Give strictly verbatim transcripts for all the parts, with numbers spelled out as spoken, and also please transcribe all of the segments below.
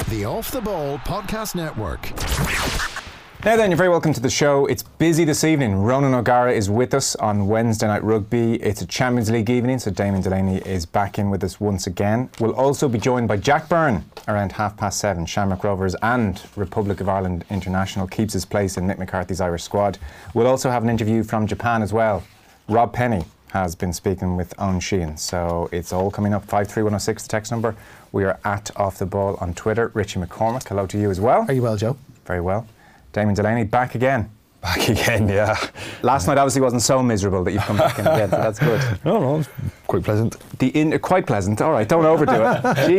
The Off the Ball Podcast Network. Now then, you're very welcome to the show. It's busy this evening. Ronan O'Gara is with us on Wednesday Night Rugby. It's a Champions League evening, so Damien Delaney is back in with us once again. We'll also be joined by Jack Byrne around half past seven. Shamrock Rovers and Republic of Ireland international keeps his place in Mick McCarthy's Irish squad. We'll also have an interview from Japan as well. Rob Penny has been speaking with Owen Sheehan, so it's all coming up. five three one oh six, the text number. We are at Off the Ball on Twitter. Richie McCormick, hello to you as well. Are you well, Joe? Very well. Damien Delaney, back again. Back again, yeah. Last night obviously wasn't so miserable that you've come back in again, so that's good. No, no, it's quite pleasant. The in, uh, quite pleasant, all right, don't overdo it.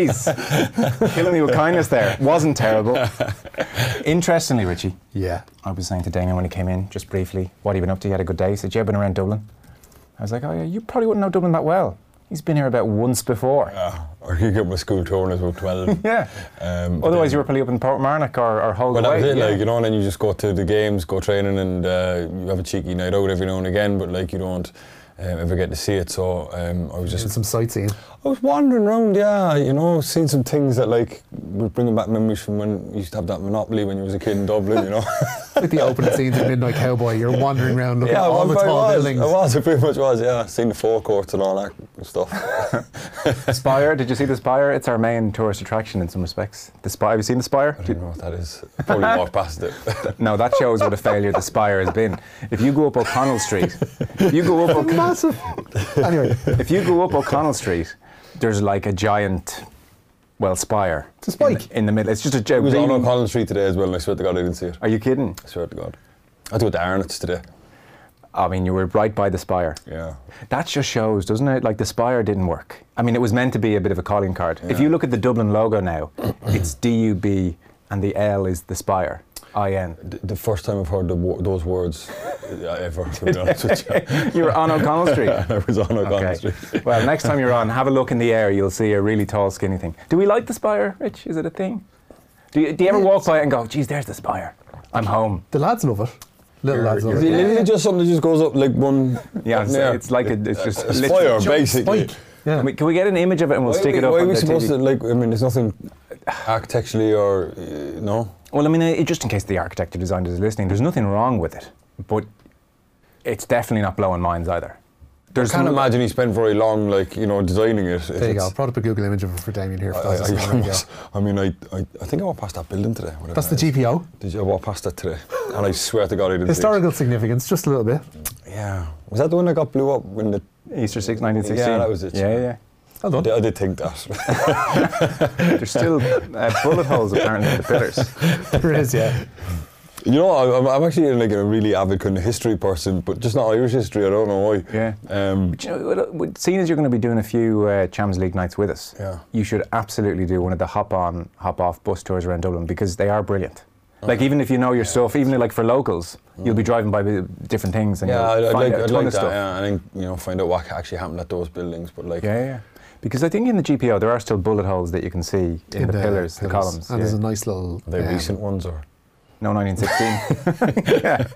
Jeez, killing me with kindness there. Wasn't terrible. Interestingly, Richie, Yeah. I was saying to Damien when he came in, just briefly, what have you been up to? You had a good day? He said, yeah, I've been around Dublin. I was like, oh yeah, you probably wouldn't know Dublin that well. He's been here about once before. Yeah, or you get my school tour when I was about twelve. Yeah. Um, Otherwise, you were probably up in Portmarnock or, or Hull. Well, that was it, yeah. like, you know, and then you just go to the games, go training, and uh, you have a cheeky night out every now and again, but like you don't um, ever get to see it. So um, I was just Did some sightseeing. I was wandering around, yeah, you know, seeing some things that like were bringing back memories from when you used to have that Monopoly when you was a kid in Dublin, you know. Like the opening scenes of Midnight Cowboy, you're wandering around looking Yeah, at all well, the I tall was, buildings. I was, I pretty much was, yeah. Seen the forecourts and all that stuff. Spire, did you see the Spire? It's our main tourist attraction in some respects. The Spire, have you seen the Spire? I don't know what that is. I probably walked past it. No, that shows what a failure the Spire has been. If you go up O'Connell Street, if you go up O'Connell, Massive. Anyway, if you go up O'Connell Street, there's like a giant, well, spire. It's a spike. in the, in the middle. It's just a giant. It was on O'Connell Street today as well, and I swear to God I didn't see it. Are you kidding? I swear to God. I had to go to Arnott's today. I mean, you were right by the Spire. Yeah. That just shows, doesn't it? Like the Spire didn't work. I mean, it was meant to be a bit of a calling card. Yeah. If you look at the Dublin logo now, it's D U B and the L is the Spire. I N. The, the first time I've heard the, wo- those words ever, to be honest with you. You were on O'Connell Street? I was on O'Connell Okay. Street. Well, next time you're on, have a look in the air. You'll see a really tall, skinny thing. Do we like the Spire, Rich? Is it a thing? Do you, do you ever walk by it and go, geez, there's the Spire. I'm home. the lads love it. Little You're- lads love Is it. it literally just something that just goes up like one... Yeah, it's, there? it's like a, it's just a literally- spire, basically. Spike. Yeah. Can we, can we get an image of it and we'll Why stick are it we, up why on are we the supposed T V? to, like, I mean, there's nothing architecturally or, uh, no? Well, I mean, uh, just in case the architect or designer is listening, there's nothing wrong with it, but it's definitely not blowing minds either. There's I can't no- imagine he spent very long, like, you know, designing it. There you go. I'll put up a Google image of it for Damien here. For I, those I, listening. There you I, go. I mean, I, I, I think I walked past that building today. whatever That's the it G is. P O. Did you I walked past that today? And I swear to God I didn't Historical significance, just a little bit. see it. Yeah. Was that the one that got blew up when the... Easter six, nineteen sixteen. Yeah, that was it. Yeah, yeah. Well I done. did, I did think that. There's still uh, bullet holes apparently in the pillars. There is, yeah. You know, I, I'm, I'm actually like a really avid kind of history person, but just not Irish history. I don't know why. Yeah. Um, But you know, what- what- seeing as you're going to be doing a few uh, Champions League nights with us, Yeah. you should absolutely do one of the hop-on, hop-off bus tours around Dublin because they are brilliant. Like even if you know your stuff, even like for locals, you'll be driving by the different things and yeah, I'd, you'll I'd find like, out a I'd ton like of that. stuff. Yeah, I think you know, find out what actually happened at those buildings. But like, Yeah, yeah. Because I think in the G P O there are still bullet holes that you can see in, In the, pillars, the columns. And yeah. there's a nice little... are they um, recent ones or? No, nineteen sixteen. Yeah.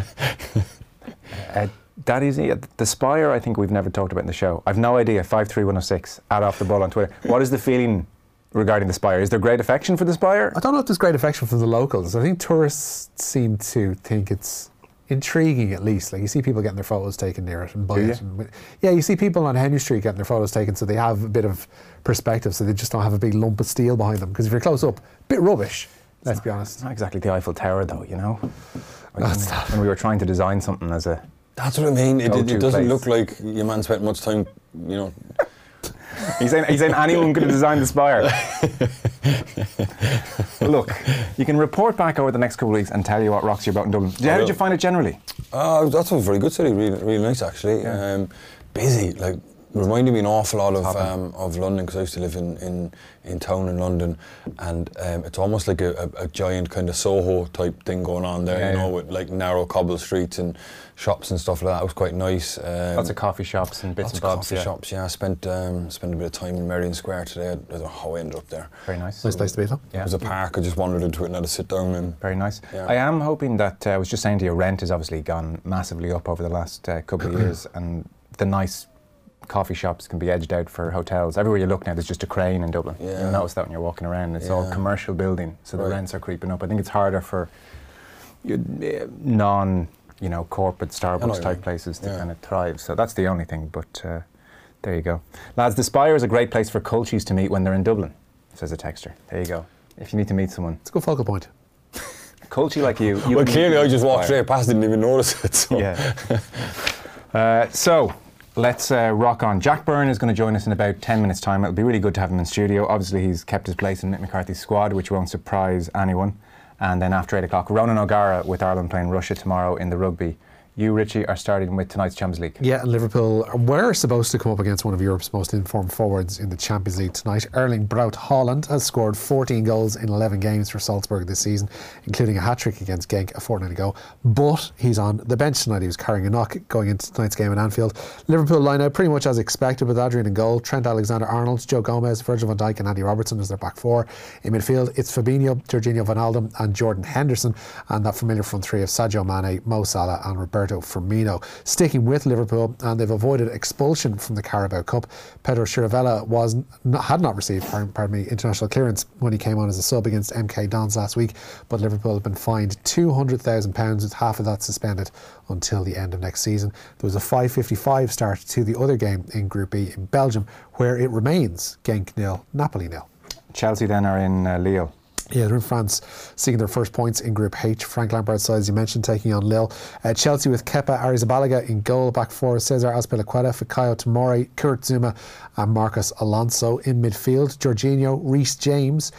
Uh, that is it. The Spire, I think we've never talked about in the show. I've no idea. five three one oh six, at Off the Ball on Twitter. What is the feeling regarding the Spire? Is there great affection for the Spire? I don't know if there's great affection from the locals. I think tourists seem to think it's intriguing at least. Like you see people getting their photos taken near it and by Do it. And, yeah, you see people on Henry Street getting their photos taken so they have a bit of perspective so they just don't have a big lump of steel behind them. Because if you're close up, a bit rubbish, let's be honest. It's not exactly the Eiffel Tower though, you know? That's tough. When we were trying to design something as a... That's what I mean. It, it, Go-to it doesn't place. look like your man spent much time, you know. He's saying, he's saying anyone could have designed the Spire. Look, you can report back over the next couple of weeks and tell you what rocks you about in Dublin. How did you find it generally? Uh, that's a very good city. Really, really nice actually. Yeah. Um, busy, like reminded me an awful lot of Hopping. um, of London because I used to live in, in, in town in London, and um, it's almost like a, a, a giant kind of Soho type thing going on there. Yeah, you know, yeah. with like narrow cobble streets and shops and stuff like that. It was quite nice. Um, Lots of coffee shops and bits lots and of bobs. coffee yeah. shops. Yeah, I spent um, spent a bit of time in Merrion Square today. I don't know how I ended up there. Very nice. Nice place to be though. Yeah. It was a park. I just wandered into it and had to sit down and. Very nice. Yeah. I am hoping that, uh, I was just saying to you, rent has obviously gone massively up over the last uh, couple of years, and the nice coffee shops can be edged out for hotels. Everywhere you look now, there's just a crane in Dublin. Yeah. You'll notice that when you're walking around. It's Yeah. all commercial building, so the Right. rents are creeping up. I think it's harder for you- uh, non, you know, corporate I know Starbucks what you type mean. places to Yeah. kind of thrive. So that's the only thing. But uh, there you go, lads. The Spire is a great place for culties to meet when they're in Dublin, says a texter. There you go. If you need to meet someone, It's a good focal point. culty like you. you Well, can clearly meet I just walked Spire. straight past, didn't even notice it. So. Yeah. uh, so let's uh, rock on. Jack Byrne is going to join us in about ten minutes' time. It'll be really good to have him in studio. Obviously, he's kept his place in Mick McCarthy's squad, which won't surprise anyone. And then after eight o'clock, Ronan O'Gara with Ireland playing Russia tomorrow in the rugby. You, Richie, are starting with tonight's Champions League. Yeah, and Liverpool were supposed to come up against one of Europe's most informed forwards in the Champions League tonight. Erling Braut Haaland has scored fourteen goals in eleven games for Salzburg this season, including a hat-trick against Genk a fortnight ago. But he's on the bench tonight. He was carrying a knock going into tonight's game at Anfield. Liverpool line out pretty much as expected with Adrian in goal, Trent Alexander-Arnold, Joe Gomez, Virgil van Dijk and Andy Robertson as their back four. In midfield, it's Fabinho, Jorginho Wijnaldum and Jordan Henderson, and that familiar front three of Sadio Mane, Mo Salah and Roberto Firmino. Sticking with Liverpool, and they've avoided expulsion from the Carabao Cup. Pedro Chirivella was not, had not received pardon, pardon me, international clearance when he came on as a sub against M K Dons last week, but Liverpool have been fined two hundred thousand pounds, with half of that suspended until the end of next season. There was a five fifty-five start to the other game in Group B in Belgium, where it remains Genk nil, Napoli nil. Chelsea then are in uh, Lille. Yeah, they're in France, seeking their first points in Group H. Frank Lampard's side, as you mentioned, taking on Lille. Uh, Chelsea with Kepa Arrizabalaga in goal, back four, Cesar Azpilicueta, Fikayo Tomori, Kurt Zuma and Marcos Alonso. In midfield, Jorginho, Reece James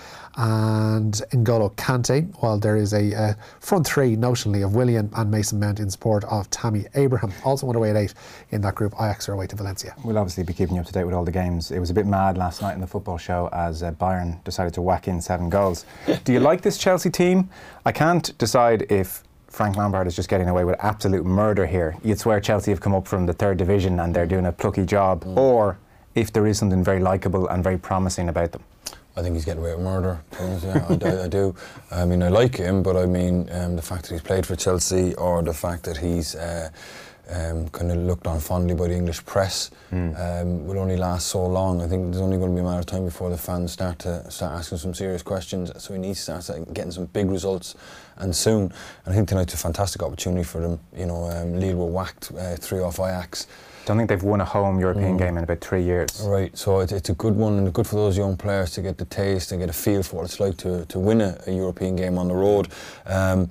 and N'Golo Kante, while there is a uh, front three notionally of Willian and Mason Mount in support of Tammy Abraham. Also underway at eight in that group, Ajax are away to Valencia. We'll obviously be keeping you up to date with all the games. It was a bit mad last night in the football show as uh, Bayern decided to whack in seven goals. Do you like this Chelsea team? I can't decide if Frank Lampard is just getting away with absolute murder here. You'd swear Chelsea have come up from the third division and they're doing a plucky job, mm. or if there is something very likeable and very promising about them. I think he's getting away with murder. Yeah, I, I, I do. I mean, I like him, but I mean, um, the fact that he's played for Chelsea, or the fact that he's uh, um, kind of looked on fondly by the English press, mm. um, will only last so long. I think there's only going to be a matter of time before the fans start to start asking some serious questions. So he needs to start getting some big results, and soon. And I think tonight's a fantastic opportunity for them. You know, um, Lille were whacked uh, three off Ajax. Don't think they've won a home European mm. game in about three years. Right, so it, it's a good one, and good for those young players to get the taste and get a feel for what it's like to, to win a, a European game on the road. Um,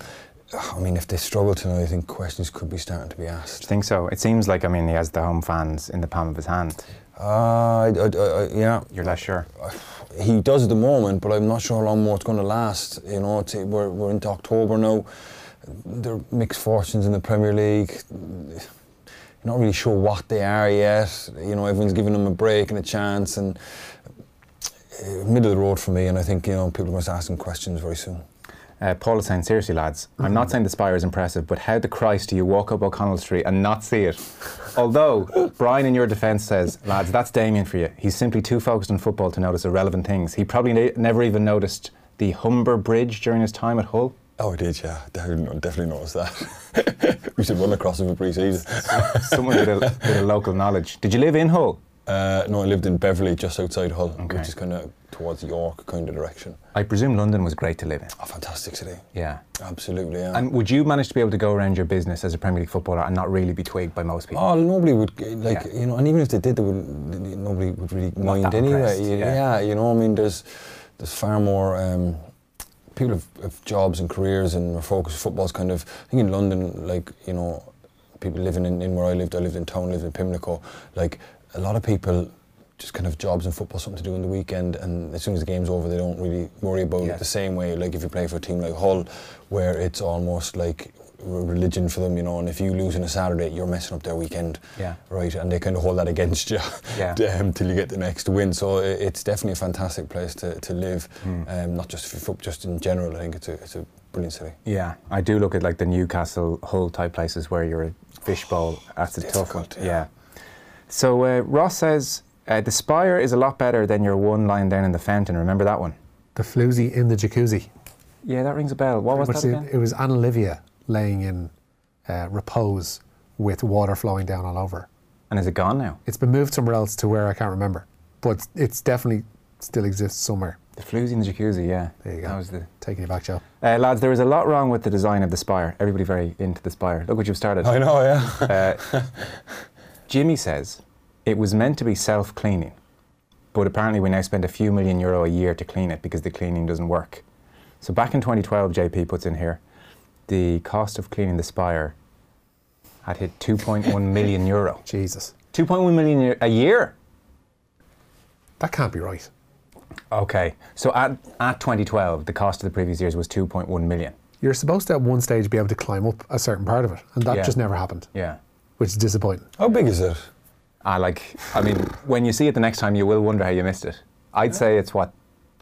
I mean, if they struggle tonight, I think questions could be starting to be asked. Do you think so? It seems like, I mean, he has the home fans in the palm of his hand. Uh, I, I, I, yeah. You're less sure? He does at the moment, but I'm not sure how long more it's going to last. You know, it's, we're, we're into October now. There are mixed fortunes in the Premier League. You're not really sure what they are yet. You know, everyone's giving them a break and a chance, and uh, middle of the road for me. And I think, you know, people are going to start asking questions very soon. Uh, Paul is saying, seriously, lads, mm-hmm. I'm not saying the Spire is impressive, but how the Christ do you walk up O'Connell Street and not see it? Although Brian, in your defence, says, lads, that's Damien for you. He's simply too focused on football to notice irrelevant things. He probably ne- never even noticed the Humber Bridge during his time at Hull. Oh, I did, yeah. Definitely, definitely noticed that. We should run across it for pre-season. Someone with a, with a local knowledge. Did you live in Hull? Uh, no, I lived in Beverley, just outside Hull, okay. which is kind of towards York kind of direction. I presume London was great to live in. Oh, fantastic city. Yeah. Absolutely, yeah. And would you manage to be able to go around your business as a Premier League footballer and not really be twigged by most people? Oh, nobody would, like, yeah. you know, and even if they did, they would, nobody would really not mind anyway. Yeah. yeah, you know, I mean, there's, there's far more... Um, people have, have jobs and careers and are focused. Football's kind of, I think in London, like, you know, people living in, in where I lived, I lived in town, lived in Pimlico, like, a lot of people just kind of jobs and football, something to do on the weekend, and as soon as the game's over, they don't really worry about yeah. it the same way, like if you play for a team like Hull, where it's almost like religion for them, you know, and if you lose on a Saturday, you're messing up their weekend, yeah. right? And they kind of hold that against you yeah. um, till you get the next win. So it's definitely a fantastic place to, to live, mm. um, not just for football, just in general. I think it's a it's a brilliant city. Yeah, I do look at like the Newcastle, Hull type places where you're a fishbowl. That's a tough one. Yeah. yeah. So uh, Ross says uh, the Spire is a lot better than your one lying down in the fountain. Remember that one? The floozy in the jacuzzi. Yeah, that rings a bell. What Pretty was that it, again? It was Anna Livia laying in uh, repose with water flowing down all over. And is it gone now? It's been moved somewhere else to where I can't remember, but it's definitely still exists somewhere. The floozy in the jacuzzi, yeah. There you go. That was the Taking you back, Joe. uh, lads, there was a lot wrong with the design of the spire. Everybody very into the spire. Look what you've started. I know, yeah. Uh, Jimmy says it was meant to be self-cleaning, but apparently we now spend a few million euro a year to clean it because the cleaning doesn't work. So back in twenty twelve, J P puts in here, the cost of cleaning the spire had hit two point one million euro. Jesus. two point one million a year? That can't be right. Okay, so at, at twenty twelve, the cost of the previous years was two point one million. You're supposed to at one stage be able to climb up a certain part of it, and that Yeah. just never happened, Yeah. which is disappointing. How big is it? I like, I mean, when you see it the next time, you will wonder how you missed it. I'd say it's what,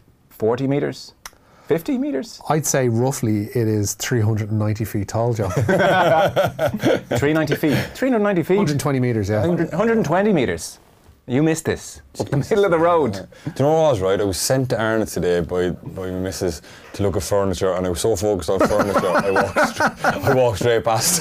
forty metres? fifty metres? I'd say roughly it is three hundred ninety feet tall, Joe. three hundred ninety feet. three hundred ninety feet. one hundred twenty metres, yeah. one hundred, one hundred twenty metres. You missed this. Up the middle of the road. Do you know what I was right? I was sent to Arnott today by, by my missus to look at furniture, and I was so focused on furniture, I walked straight, I walked straight past.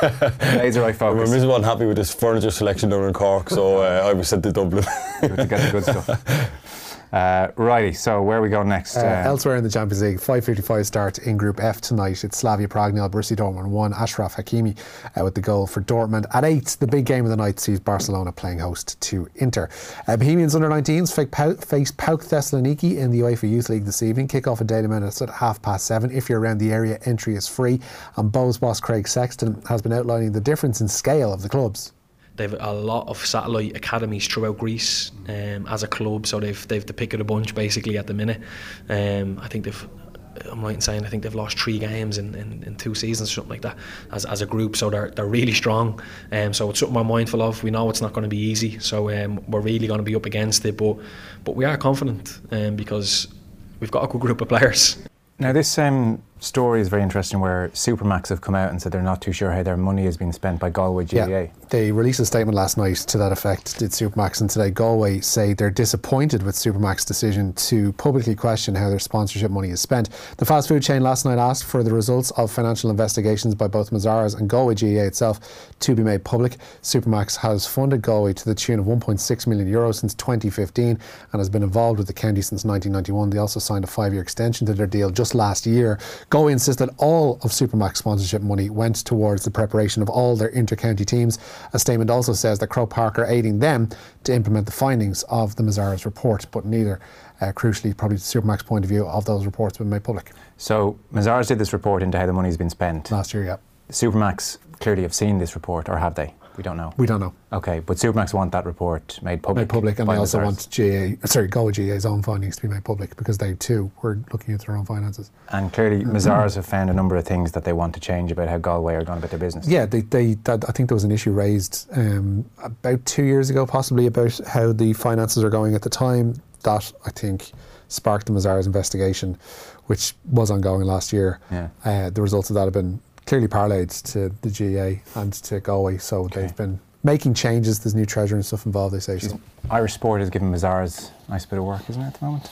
Laser eye My focus. missus wasn't happy with this furniture selection down in Cork, so uh, I was sent to Dublin. Good to get the good stuff. Uh, righty, so where are we going next? Uh, Uh, elsewhere in the Champions League, five fifty-five start in Group F tonight. It's Slavia Prague nil, Borussia Dortmund one. Ashraf Hakimi uh, with the goal for Dortmund. At eight, the big game of the night sees Barcelona playing host to Inter. Uh, Bohemians under nineteens face Pauk Thessaloniki in the UEFA Youth League this evening. Kick-off at Daily Minutes at half past seven. If you're around the area, entry is free. And Bows boss Craig Sexton has been outlining the difference in scale of the clubs. They've a lot of satellite academies throughout Greece um, as a club, so they've they've the pick of the bunch basically at the minute. Um, I think they've, I'm right in saying, I think they've lost three games in, in, in two seasons, something like that, as as a group. So they're they're really strong. Um, so it's something we're mindful of. We know it's not going to be easy, so um, we're really going to be up against it. But but we are confident um, because we've got a good group of players. Now this um, story is very interesting where Supermax have come out and said they're not too sure how their money has been spent by Galway G A A. Yeah, they released a statement last night to that effect, did Supermax, and today Galway say they're disappointed with Supermax's decision to publicly question how their sponsorship money is spent. The fast food chain last night asked for the results of financial investigations by both Mazars and Galway G A A itself to be made public. Supermax has funded Galway to the tune of one point six million euros since twenty fifteen and has been involved with the county since nineteen ninety-one. They also signed a five-year extension to their deal just last year. Galway insisted all of Supermax sponsorship money went towards the preparation of all their inter-county teams. A statement also says that Croke Park are aiding them to implement the findings of the Mazars report, but neither, uh, crucially, probably Supermax's point of view, of those reports have been made public. So Mazars did this report into how the money's been spent. Last year, yeah. Supermax clearly have seen this report, or have they? We don't know. We don't know. Okay, but Supermax want that report made public. Made public, and by they also Mazars. want G A A, sorry, Galway G A A's own findings to be made public because they too were looking at their own finances. And clearly Mazars have found a number of things that they want to change about how Galway are going about their business. Yeah, they, they that, I think there was an issue raised um, about two years ago, possibly, about how the finances are going at the time. That, I think, sparked the Mazars investigation, which was ongoing last year. Yeah. Uh, the results of that have been clearly parlayed to the G A A and to Galway, so Okay. they've been making changes. There's new treasurer and stuff involved, they say. So. Irish Sport is giving Mazars a nice bit of work, isn't it, at the moment?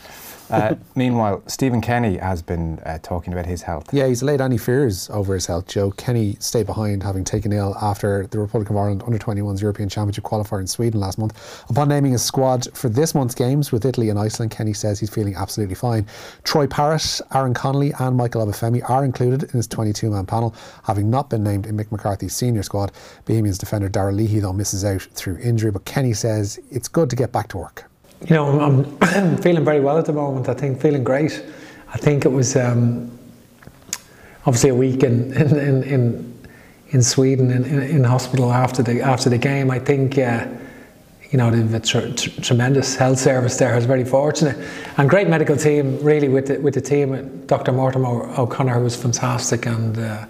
Uh, meanwhile, Stephen Kenny has been uh, talking about his health. Yeah, he's laid any fears over his health. Joe Kenny stayed behind, having taken ill after the Republic of Ireland under twenty-ones European Championship qualifier in Sweden last month. Upon naming his squad for this month's games with Italy and Iceland, Kenny says he's feeling absolutely fine. Troy Parrott, Aaron Connolly and Michael Obafemi are included in his twenty-two man panel, having not been named in Mick McCarthy's senior squad. Bohemians defender Darragh Leahy, though, misses out through injury, but Kenny says it's good to get back to work. You know, I'm, I'm feeling very well at the moment. I think feeling great. I think it was um, obviously a week in in in, in Sweden in, in, in hospital after the after the game. I think uh, you know they've a tr- tr- tremendous health service there. I was very fortunate and great medical team really with the, with the team. Doctor Mortimer O'Connor was fantastic and uh,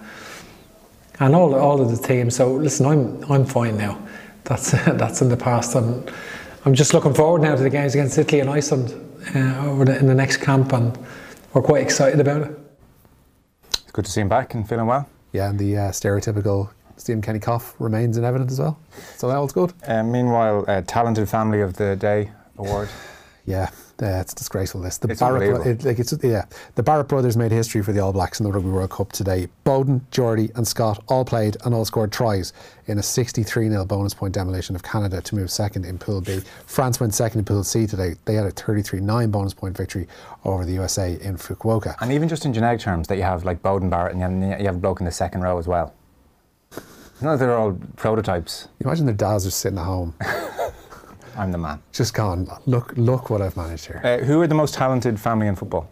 and all all of the team. So listen, I'm I'm fine now. That's that's in the past. I'm, I'm just looking forward now to the games against Italy and Iceland uh, over the, in the next camp, and we're quite excited about it. It's good to see him back and feeling well. Yeah, and the uh, stereotypical Stephen Kenny cough remains in evidence as well. So that all's good. Uh, meanwhile, uh, Talented Family of the Day award. Yeah, Yeah, it's disgraceful. This the It's Barrett, unbelievable. it, like it's yeah, the Barrett brothers made history for the All Blacks in the Rugby World Cup today. Bowden, Geordie, and Scott all played and all scored tries in a sixty-three nil bonus point demolition of Canada to move second in Pool B. France went second in Pool C today. They had a thirty-three nine bonus point victory over the U S A in Fukuoka. And even just in genetic terms, that you have like Bowden Barrett and you have, you have a bloke in the second row as well. You know, they're all prototypes. You imagine their dads are sitting at home, I'm the man. just gone. Look, look what I've managed here. Uh, who are the most talented family in football?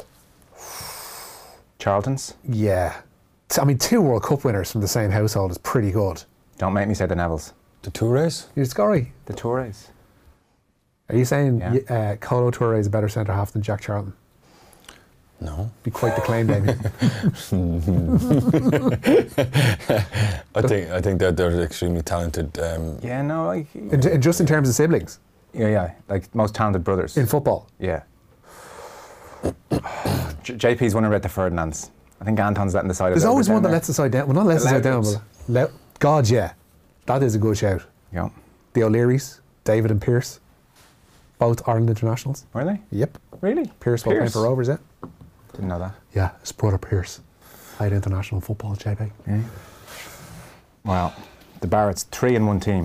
Charlton's? Yeah, T- I mean, two World Cup winners from the same household is pretty good. Don't make me say the Nevilles. The Tourés? You Scorry, The Tourés. are you saying Yeah. y- uh, Colo Touré is a better centre half than Jack Charlton? No. Be quite the claim, Damien. I think I think that they're extremely talented. Um, Yeah, no, like in, in, just in terms of siblings yeah, yeah, like most talented brothers. in football. Yeah. J- JP's one who read the Ferdinands. I think Anton's letting the side. There's a little always bit one that down lets the side down. Well, not lets the The side down, Loudons. but le- God, yeah, that is a good shout. there. Yeah. The O'Learys, David and Pierce, both Ireland internationals. Were they? Yep, Really? Pierce will play Pierce? for Rovers. Yeah, Didn't know that. yeah, his brother Pierce played international football. J P. Yeah. Well, the Barretts three in one team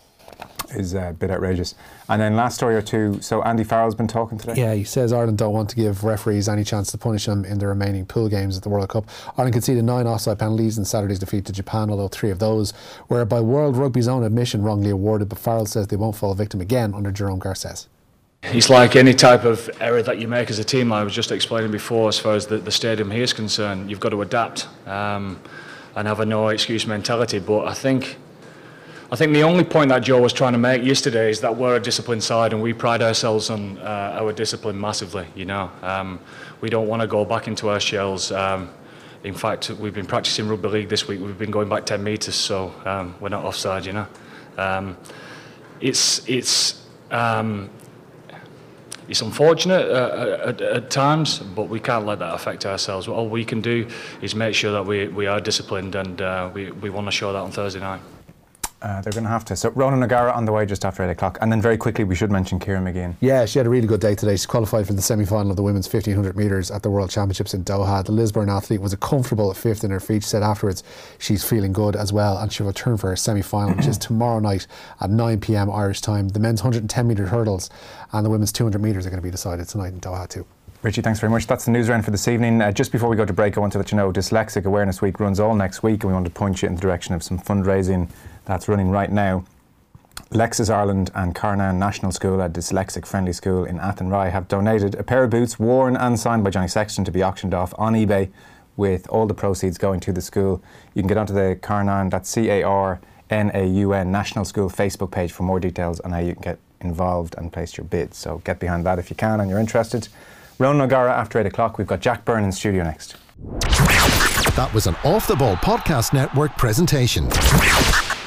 is a bit outrageous. And then last story or two. So Andy Farrell's been talking today. Yeah, he says Ireland don't want to give referees any chance to punish them in the remaining pool games at the World Cup. Ireland conceded nine offside penalties in Saturday's defeat to Japan, although three of those were by World Rugby's own admission wrongly awarded. But Farrell says they won't fall victim again under Jerome Garces. It's like any type of error that you make as a team, like I was just explaining before, as far as the, the stadium here is concerned, you've got to adapt um, and have a no excuse mentality. But I think I think the only point that Joe was trying to make yesterday is that we're a disciplined side and we pride ourselves on uh, our discipline massively, you know. Um, we don't want to go back into our shells. Um, in fact, we've been practicing rugby league this week, we've been going back ten metres, so um, we're not offside, you know. Um, it's, it's, um, It's unfortunate uh, at, at times, but we can't let that affect ourselves. All we can do is make sure that we, we are disciplined, and uh, we, we want to show that on Thursday night. Uh, they're going to have to. So Ronan O'Gara on the way just after eight o'clock. And then very quickly we should mention Kieran McGeehan. Yeah, she had a really good day today. She qualified for the semi-final of the women's fifteen hundred metres at the World Championships in Doha. The Lisburn athlete was a comfortable fifth in her feat. She said afterwards she's feeling good as well, and she'll return for her semi-final, which is tomorrow night at nine p m Irish time. The men's one hundred ten metre hurdles and the women's two hundred metres are going to be decided tonight in Doha too. Richie, thanks very much. That's the news round for this evening. Uh, just before we go to break, I want to let you know Dyslexic Awareness Week runs all next week, and we want to point you in the direction of some fundraising that's running right now. Lexis Ireland and Carnan National School, a dyslexic friendly school in Athenry, have donated a pair of boots worn and signed by Johnny Sexton to be auctioned off on eBay, with all the proceeds going to the school. You can get onto the Carnan, that's C A R N A U N National School Facebook page for more details on how you can get involved and place your bid. So get behind that if you can and you're interested. Ronan O'Gara after eight o'clock. We've got Jack Byrne in studio next. That was an Off the Ball Podcast Network presentation.